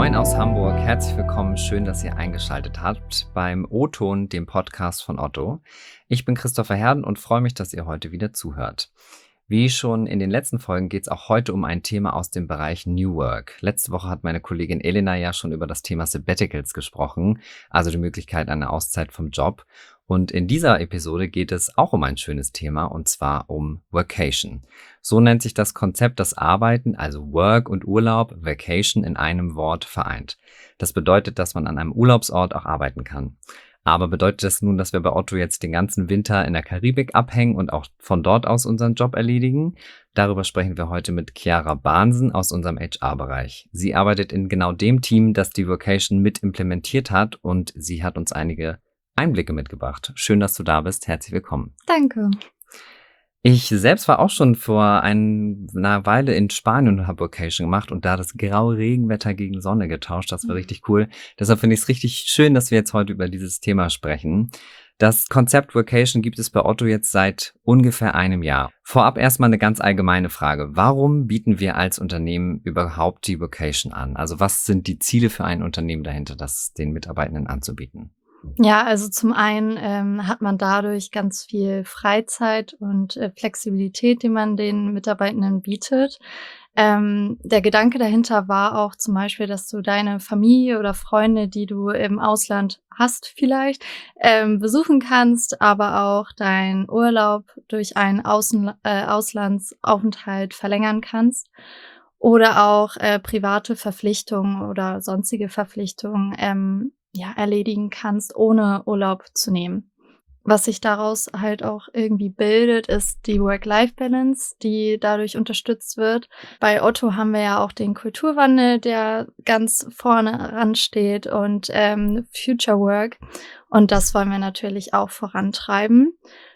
Moin aus Hamburg, herzlich willkommen, schön, dass ihr eingeschaltet habt beim O-Ton, dem Podcast von Otto. Ich bin Christopher Herden und freue mich, dass ihr heute wieder zuhört. Wie schon in den letzten Folgen geht es auch heute um ein Thema aus dem Bereich New Work. Letzte Woche hat meine Kollegin Elena ja schon über das Thema Sabbaticals gesprochen, also die Möglichkeit einer Auszeit vom Job. Und in dieser Episode geht es auch um ein schönes Thema, und zwar um Workation. So nennt sich das Konzept, das Arbeiten, also Work und Urlaub, Vacation in einem Wort vereint. Das bedeutet, dass man an einem Urlaubsort auch arbeiten kann. Aber bedeutet das nun, dass wir bei Otto jetzt den ganzen Winter in der Karibik abhängen und auch von dort aus unseren Job erledigen? Darüber sprechen wir heute mit Chiara Bahnsen aus unserem HR-Bereich. Sie arbeitet in genau dem Team, das die Workation mit implementiert hat, und sie hat uns einige Einblicke mitgebracht. Schön, dass du da bist. Herzlich willkommen. Danke. Ich selbst war auch schon vor einer Weile in Spanien und habe Workation gemacht und da das graue Regenwetter gegen Sonne getauscht. Das war richtig cool. Deshalb finde ich es richtig schön, dass wir jetzt heute über dieses Thema sprechen. Das Konzept Workation gibt es bei Otto jetzt seit ungefähr einem Jahr. Vorab erstmal eine ganz allgemeine Frage. Warum bieten wir als Unternehmen überhaupt die Workation an? Also was sind die Ziele für ein Unternehmen dahinter, das den Mitarbeitenden anzubieten? Ja, also zum einen hat man dadurch ganz viel Freizeit und Flexibilität, die man den Mitarbeitenden bietet. Der Gedanke dahinter war auch zum Beispiel, dass du deine Familie oder Freunde, die du im Ausland hast vielleicht, besuchen kannst, aber auch deinen Urlaub durch einen Auslandsaufenthalt verlängern kannst. Oder auch private Verpflichtungen oder sonstige Verpflichtungen erledigen kannst, ohne Urlaub zu nehmen. Was sich daraus halt auch irgendwie bildet, ist die Work-Life-Balance, die dadurch unterstützt wird. Bei Otto haben wir ja auch den Kulturwandel, der ganz vorne ransteht, und Future Work. Und das wollen wir natürlich auch vorantreiben.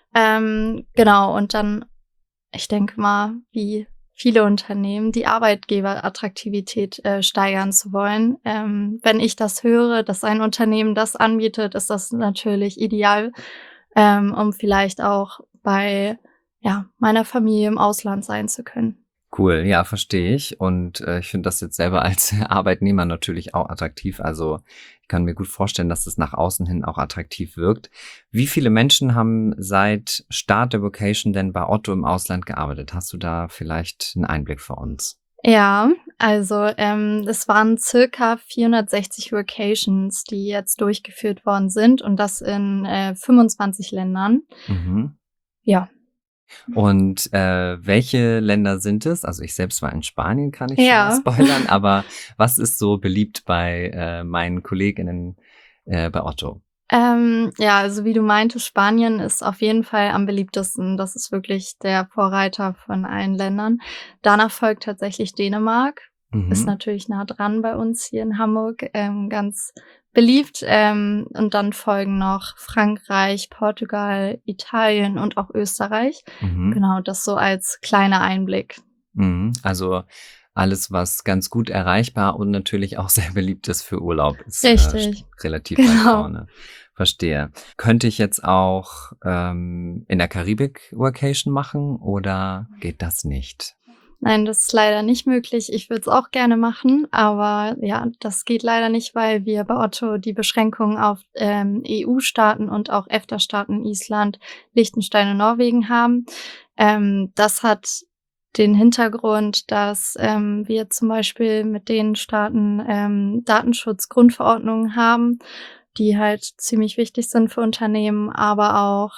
Genau, und dann, ich denke mal, wie viele Unternehmen, die Arbeitgeberattraktivität steigern zu wollen. Wenn ich das höre, dass ein Unternehmen das anbietet, ist das natürlich ideal, um vielleicht auch bei meiner Familie im Ausland sein zu können. Cool, ja, verstehe ich. Und ich finde das jetzt selber als Arbeitnehmer natürlich auch attraktiv. Also ich kann mir gut vorstellen, dass das nach außen hin auch attraktiv wirkt. Wie viele Menschen haben seit Start der Vocation denn bei Otto im Ausland gearbeitet? Hast du da vielleicht einen Einblick für uns? Ja, also es waren circa 460 Workations, die jetzt durchgeführt worden sind, und das in 25 Ländern. Mhm. Ja. Und welche Länder sind es? Also ich selbst war in Spanien, kann ich schon mal spoilern, aber was ist so beliebt bei meinen KollegInnen bei Otto? Also wie du meintest, Spanien ist auf jeden Fall am beliebtesten. Das ist wirklich der Vorreiter von allen Ländern. Danach folgt tatsächlich Dänemark. Ist natürlich nah dran bei uns hier in Hamburg, ganz beliebt. Und dann folgen noch Frankreich, Portugal, Italien und auch Österreich. Genau, das so als kleiner Einblick. Also alles, was ganz gut erreichbar und natürlich auch sehr beliebt ist für Urlaub, ist Richtig. Relativ weit vorne. Verstehe. Könnte ich jetzt auch in der Karibik Workation machen oder geht das nicht? Nein, das ist leider nicht möglich. Ich würde es auch gerne machen, aber ja, das geht leider nicht, weil wir bei Otto die Beschränkungen auf EU-Staaten und auch EFTA-Staaten, Island, Liechtenstein und Norwegen haben. Das hat den Hintergrund, dass wir zum Beispiel mit den Staaten Datenschutzgrundverordnungen haben, die halt ziemlich wichtig sind für Unternehmen, aber auch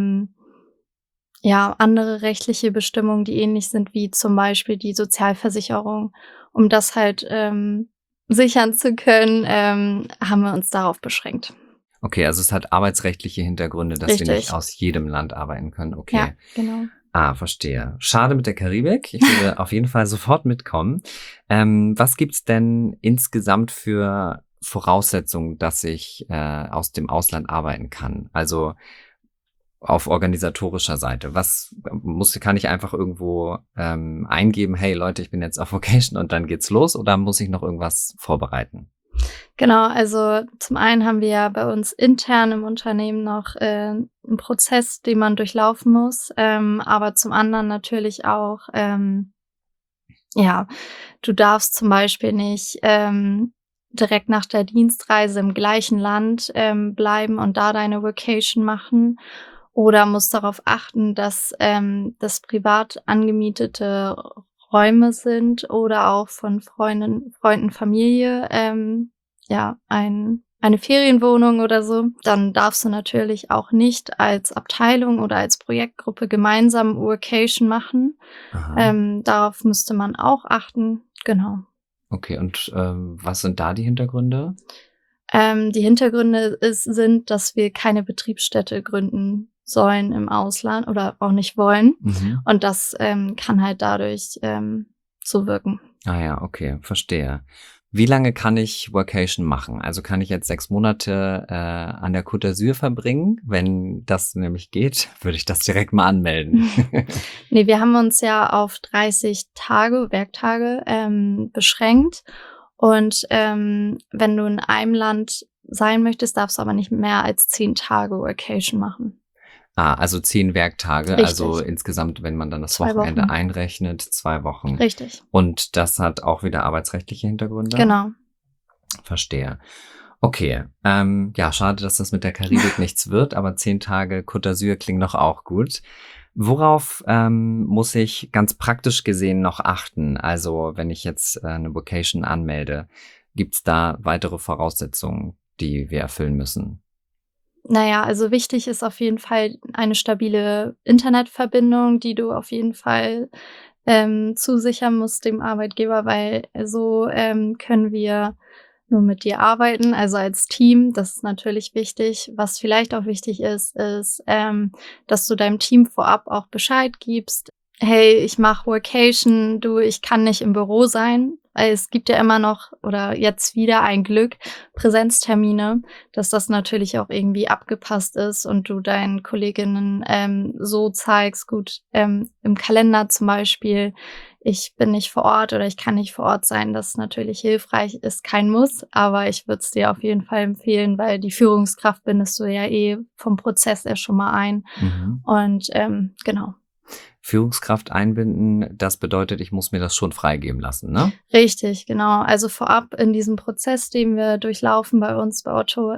andere rechtliche Bestimmungen, die ähnlich sind, wie zum Beispiel die Sozialversicherung. Um das halt sichern zu können, haben wir uns darauf beschränkt. Okay, also es hat arbeitsrechtliche Hintergründe, dass wir nicht aus jedem Land arbeiten können. Okay. Ja, genau. Verstehe. Schade mit der Karibik. Ich würde auf jeden Fall sofort mitkommen. Was gibt's denn insgesamt für Voraussetzungen, dass ich aus dem Ausland arbeiten kann? Also auf organisatorischer Seite. Kann ich einfach irgendwo eingeben, hey Leute, ich bin jetzt auf Vocation und dann geht's los, oder muss ich noch irgendwas vorbereiten? Genau, also zum einen haben wir ja bei uns intern im Unternehmen noch einen Prozess, den man durchlaufen muss, aber zum anderen natürlich auch, du darfst zum Beispiel nicht direkt nach der Dienstreise im gleichen Land bleiben und da deine Workation machen oder musst darauf achten, dass das privat angemietete Räume sind oder auch von Freunden, Familie, ja, eine Ferienwohnung oder so. Dann darfst du natürlich auch nicht als Abteilung oder als Projektgruppe gemeinsam Workation machen. Aha. Darauf müsste man auch achten. Genau. Okay, und was sind da die Hintergründe? Die Hintergründe sind, dass wir keine Betriebsstätte gründen sollen im Ausland oder auch nicht wollen. Mhm. Und das kann halt dadurch so wirken. Ah ja, okay, verstehe. Wie lange kann ich Workation machen? Also kann ich jetzt 6 Monate an der Côte d'Azur verbringen? Wenn das nämlich geht, würde ich das direkt mal anmelden. Ne, wir haben uns ja auf 30 Tage, Werktage, beschränkt. Und wenn du in einem Land sein möchtest, darfst du aber nicht mehr als 10 Tage Workation machen. Also 10 Werktage, also Richtig. insgesamt, wenn man dann das 2 Wochenende Wochen. einrechnet, 2 Wochen. Richtig. Und das hat auch wieder arbeitsrechtliche Hintergründe? Genau. Verstehe. Okay, ja, schade, dass das mit der Karibik nichts wird, aber 10 Tage Côte d'Azur klingt doch auch gut. Worauf muss ich ganz praktisch gesehen noch achten? Also wenn ich jetzt 'ne Vocation anmelde, gibt's da weitere Voraussetzungen, die wir erfüllen müssen? Na ja, also wichtig ist auf jeden Fall eine stabile Internetverbindung, die du auf jeden Fall zusichern musst dem Arbeitgeber, weil so können wir nur mit dir arbeiten, also als Team. Das ist natürlich wichtig. Was vielleicht auch wichtig ist, dass du deinem Team vorab auch Bescheid gibst: „Hey, ich mache Workation, du, ich kann nicht im Büro sein." Weil es gibt ja immer noch oder jetzt wieder ein Glück Präsenztermine, dass das natürlich auch irgendwie abgepasst ist und du deinen Kolleginnen so zeigst, gut, im Kalender zum Beispiel: „Ich bin nicht vor Ort" oder „Ich kann nicht vor Ort sein." Das ist natürlich hilfreich, ist kein Muss, aber ich würde es dir auf jeden Fall empfehlen, weil die Führungskraft bindest du ja vom Prozess her schon mal ein. Mhm. Und genau. Führungskraft einbinden, das bedeutet, ich muss mir das schon freigeben lassen, ne? Richtig, genau. Also vorab in diesem Prozess, den wir durchlaufen bei uns bei Otto,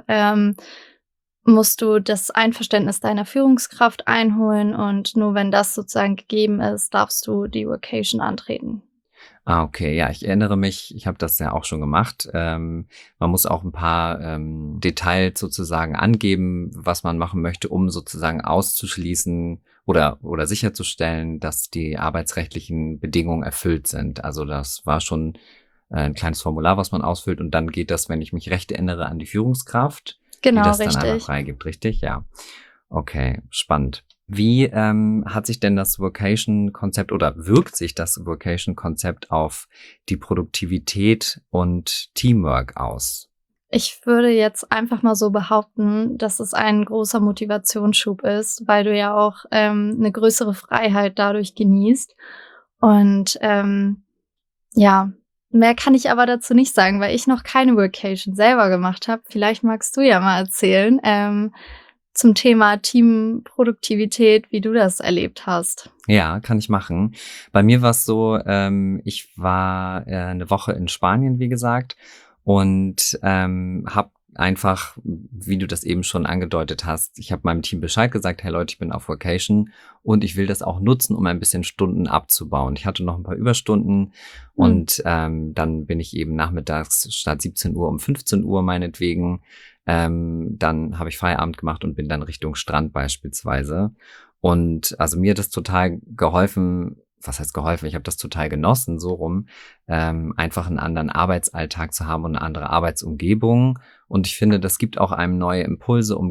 musst du das Einverständnis deiner Führungskraft einholen und nur wenn das sozusagen gegeben ist, darfst du die Workation antreten. Ah, okay. Ja, ich erinnere mich, ich habe das ja auch schon gemacht. Man muss auch ein paar Details sozusagen angeben, was man machen möchte, um sozusagen auszuschließen oder sicherzustellen, dass die arbeitsrechtlichen Bedingungen erfüllt sind. Also das war schon ein kleines Formular, was man ausfüllt und dann geht das, wenn ich mich recht erinnere, an die Führungskraft, die Genau, das dann einmal richtig. freigibt, richtig? Ja. Okay, spannend. Wie hat sich denn das Workation-Konzept oder wirkt sich das Workation-Konzept auf die Produktivität und Teamwork aus? Ich würde jetzt einfach mal so behaupten, dass es ein großer Motivationsschub ist, weil du ja auch 'ne größere Freiheit dadurch genießt. Und ja, mehr kann ich aber dazu nicht sagen, weil ich noch keine Workation selber gemacht habe. Vielleicht magst du ja mal erzählen zum Thema Teamproduktivität, wie du das erlebt hast. Ja, kann ich machen. Bei mir war's so, ich war 'ne Woche in Spanien, wie gesagt, und habe einfach, wie du das eben schon angedeutet hast, ich habe meinem Team Bescheid gesagt: „Hey Leute, ich bin auf Vacation und ich will das auch nutzen, um ein bisschen Stunden abzubauen." Ich hatte noch ein paar Überstunden Mhm. und dann bin ich eben nachmittags statt 17 Uhr um 15 Uhr meinetwegen, dann habe ich Feierabend gemacht und bin dann Richtung Strand beispielsweise. Und also mir hat das total geholfen, was heißt geholfen? Ich habe das total genossen, so rum, einfach einen anderen Arbeitsalltag zu haben und eine andere Arbeitsumgebung. Und ich finde, das gibt auch einem neue Impulse, um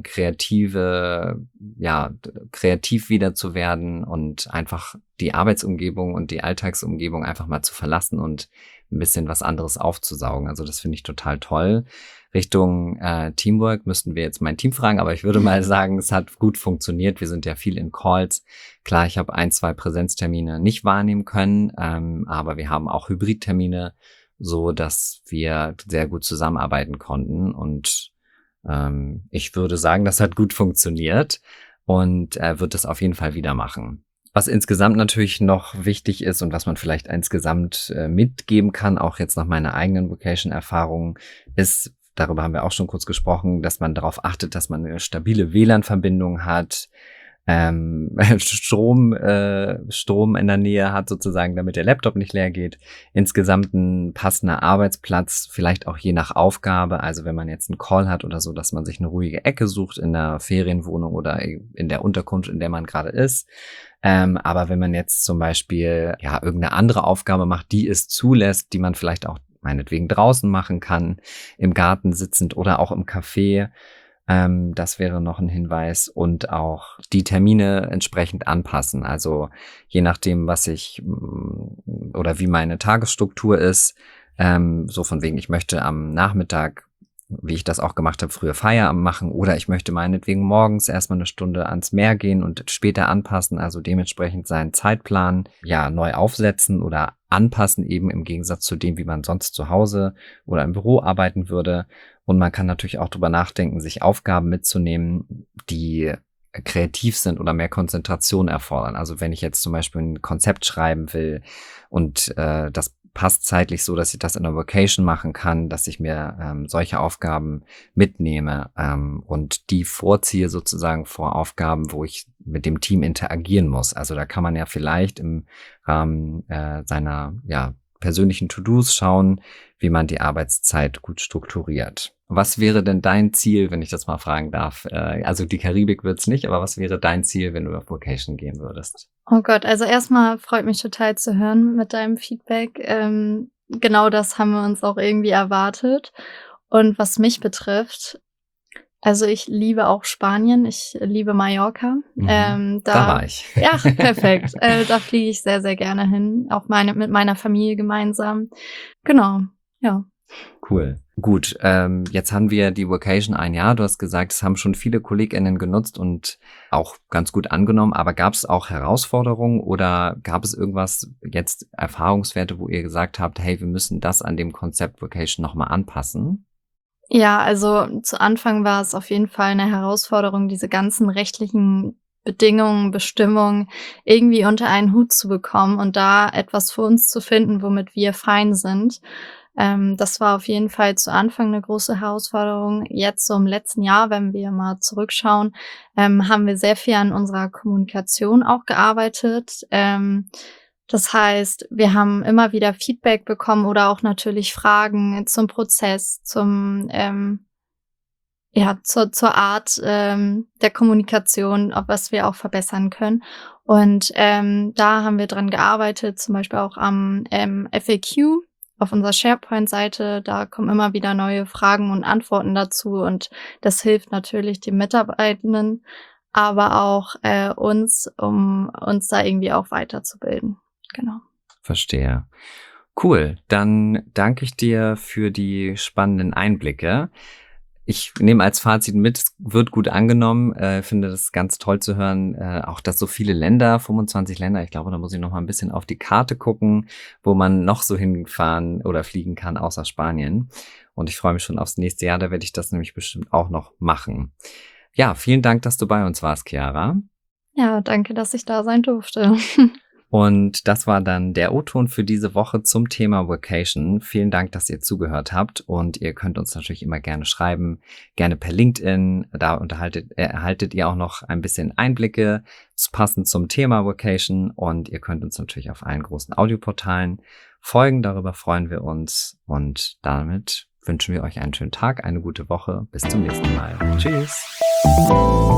kreativ wieder zu werden und einfach die Arbeitsumgebung und die Alltagsumgebung einfach mal zu verlassen und ein bisschen was anderes aufzusaugen. Also, das finde ich total toll. Richtung Teamwork müssten wir jetzt mein Team fragen, aber ich würde mal sagen, es hat gut funktioniert. Wir sind ja viel in Calls. Klar, ich habe 1, 2 Präsenztermine nicht wahrnehmen können, aber wir haben auch Hybridtermine, so dass wir sehr gut zusammenarbeiten konnten. Und ich würde sagen, das hat gut funktioniert und würde das auf jeden Fall wieder machen. Was insgesamt natürlich noch wichtig ist und was man vielleicht insgesamt mitgeben kann, auch jetzt nach meiner eigenen Vocation-Erfahrung, ist, darüber haben wir auch schon kurz gesprochen, dass man darauf achtet, dass man eine stabile WLAN-Verbindung hat, Strom in der Nähe hat sozusagen, damit der Laptop nicht leer geht. Insgesamt ein passender Arbeitsplatz, vielleicht auch je nach Aufgabe. Also wenn man jetzt einen Call hat oder so, dass man sich eine ruhige Ecke sucht in der Ferienwohnung oder in der Unterkunft, in der man gerade ist. Aber wenn man jetzt zum Beispiel irgendeine andere Aufgabe macht, die es zulässt, die man vielleicht auch meinetwegen draußen machen kann, im Garten sitzend oder auch im Café, das wäre noch ein Hinweis, und auch die Termine entsprechend anpassen. Also je nachdem, was ich oder wie meine Tagesstruktur ist, so von wegen, ich möchte am Nachmittag, wie ich das auch gemacht habe, früher Feierabend machen, oder ich möchte meinetwegen morgens erstmal eine Stunde ans Meer gehen und später anpassen, also dementsprechend seinen Zeitplan neu aufsetzen oder anpassen, eben im Gegensatz zu dem, wie man sonst zu Hause oder im Büro arbeiten würde. Und man kann natürlich auch drüber nachdenken, sich Aufgaben mitzunehmen, die kreativ sind oder mehr Konzentration erfordern. Also wenn ich jetzt zum Beispiel ein Konzept schreiben will und das passt zeitlich so, dass ich das in der Vocation machen kann, dass ich mir solche Aufgaben mitnehme und die vorziehe sozusagen vor Aufgaben, wo ich mit dem Team interagieren muss. Also da kann man ja vielleicht im Rahmen seiner persönlichen To-Dos schauen, wie man die Arbeitszeit gut strukturiert. Was wäre denn dein Ziel, wenn ich das mal fragen darf? Also die Karibik wird's nicht, aber was wäre dein Ziel, wenn du auf Vocation gehen würdest? Oh Gott, also erstmal freut mich total zu hören mit deinem Feedback. Genau das haben wir uns auch irgendwie erwartet. Und was mich betrifft, also ich liebe auch Spanien, ich liebe Mallorca. Da war ich. Ja, perfekt. Da fliege ich sehr, sehr gerne hin, auch mit meiner Familie gemeinsam. Genau, ja. Cool. Gut, jetzt haben wir die Vocation ein Jahr. Du hast gesagt, es haben schon viele KollegInnen genutzt und auch ganz gut angenommen. Aber gab es auch Herausforderungen oder gab es irgendwas, jetzt Erfahrungswerte, wo ihr gesagt habt, hey, wir müssen das an dem Konzept Vocation nochmal anpassen? Ja, also zu Anfang war es auf jeden Fall eine Herausforderung, diese ganzen rechtlichen Bedingungen, Bestimmungen irgendwie unter einen Hut zu bekommen und da etwas für uns zu finden, womit wir fein sind. Das war auf jeden Fall zu Anfang eine große Herausforderung. Jetzt so im letzten Jahr, wenn wir mal zurückschauen, haben wir sehr viel an unserer Kommunikation auch gearbeitet. Das heißt, wir haben immer wieder Feedback bekommen oder auch natürlich Fragen zum Prozess, zur Art der Kommunikation, auf was wir auch verbessern können. Und da haben wir dran gearbeitet, zum Beispiel auch am FAQ auf unserer SharePoint-Seite. Da kommen immer wieder neue Fragen und Antworten dazu und das hilft natürlich den Mitarbeitenden, aber auch uns, um uns da irgendwie auch weiterzubilden. Genau. Verstehe. Cool, dann danke ich dir für die spannenden Einblicke. Ich nehme als Fazit mit, es wird gut angenommen. Finde das ganz toll zu hören, auch dass so viele Länder, 25 Länder, ich glaube, da muss ich noch mal ein bisschen auf die Karte gucken, wo man noch so hinfahren oder fliegen kann, außer Spanien. Und ich freue mich schon aufs nächste Jahr, da werde ich das nämlich bestimmt auch noch machen. Ja, vielen Dank, dass du bei uns warst, Chiara. Ja, danke, dass ich da sein durfte. Und das war dann der O-Ton für diese Woche zum Thema Vocation. Vielen Dank, dass ihr zugehört habt und ihr könnt uns natürlich immer gerne schreiben, gerne per LinkedIn. Da erhaltet ihr auch noch ein bisschen Einblicke passend zum Thema Vocation und ihr könnt uns natürlich auf allen großen Audioportalen folgen. Darüber freuen wir uns und damit wünschen wir euch einen schönen Tag, eine gute Woche. Bis zum nächsten Mal. Tschüss.